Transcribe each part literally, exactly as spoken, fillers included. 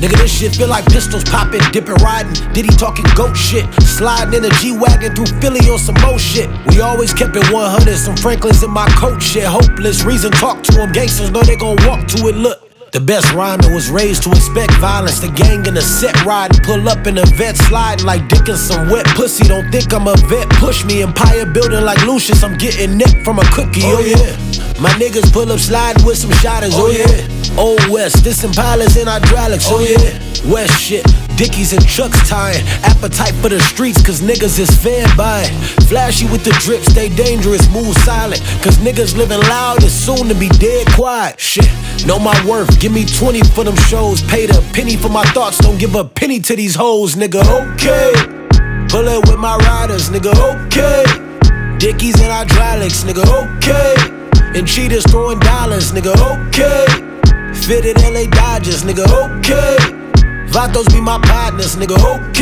Nigga, this shit feel like pistols popping, dipping, riding. Diddy talking goat shit, sliding in a G-Wagon through Philly on some more shit. We always kept it one hundred, some Franklins in my coat shit. Hopeless, reason talk to them, gangsters know they gon' walk to it, look. The best rhymer was raised to expect violence. The gang in the set riding, pull up in the vet sliding like dick in some wet pussy. Don't think I'm a vet, push me. Empire building like Lucius, I'm getting neck from a cookie, oh, oh yeah. My niggas pull up sliding with some shotters, oh, oh yeah. Old West, this Impalas in hydraulics, oh, oh yeah. West shit, Dickies and Chucks tying. Appetite for the streets, cause niggas is fan buying. Flashy with the drip, stay dangerous, move silent. Cause niggas living loud is soon to be dead quiet. Shit, know my worth, give me twenty for them shows. Paid a penny for my thoughts, don't give a penny to these hoes, nigga, okay. Pull it with my riders, nigga, okay. Dickies and hydraulics, nigga, okay. And cheaters throwing dollars, nigga, okay. Fitted L A Dodgers, nigga, okay. Vatos be my partners, nigga,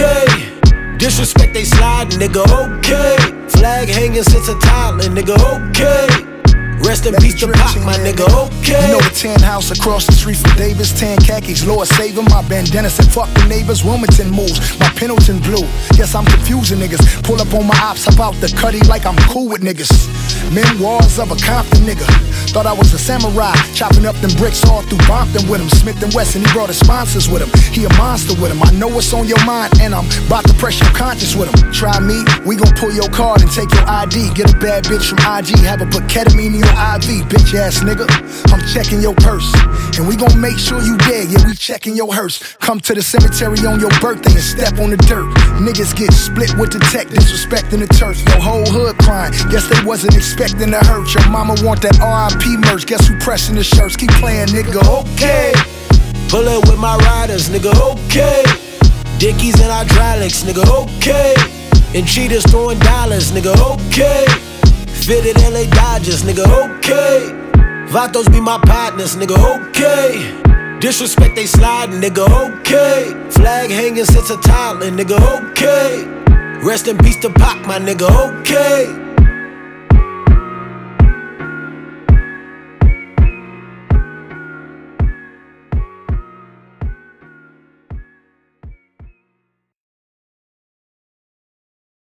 okay. Disrespect they sliding, nigga, okay. Flag hanging since a toddler, nigga, okay. Rest in peace to Pop, my nigga, okay. You know the tan house across the street from Davis, tan khakis, Lord save him. My bandana said fuck the neighbors, Wilmington moves, my Pendleton blue. Yes, I'm confusing niggas. Pull up on my ops, hop out the cutty like I'm cool with niggas. Memoirs of a Compton nigga. Thought I was a samurai, chopping up them bricks all through Bompton with him. Smith and Wesson, he brought his sponsors with him. He a monster with him. I know what's on your mind, and I'm about to press your conscience with him. Try me, we gon' pull your card and take your I D. Get a bad bitch from I G, have her put ketamine in your I V, bitch ass nigga. I'm checking your purse, and we gon' make sure you dead. Yeah, we checking your hearse. Come to the cemetery on your birthday and step on the dirt. Niggas get split with the tech, disrespecting the turf. Your whole hood crying, guess they wasn't expecting to hurt. Your mama want that R I P merch, guess who pressing the shirts? Keep playing, nigga, okay. Pull it with my riders, nigga, okay. Dickies and hydraulics, nigga, okay. And cheaters throwing dollars, nigga, okay. Fitted L A Dodgers, nigga, okay. Vatos be my partners, nigga, okay. Disrespect they sliding, nigga, okay. Flag hanging since a toddler, nigga, okay. Rest in peace to Pop, my nigga, okay.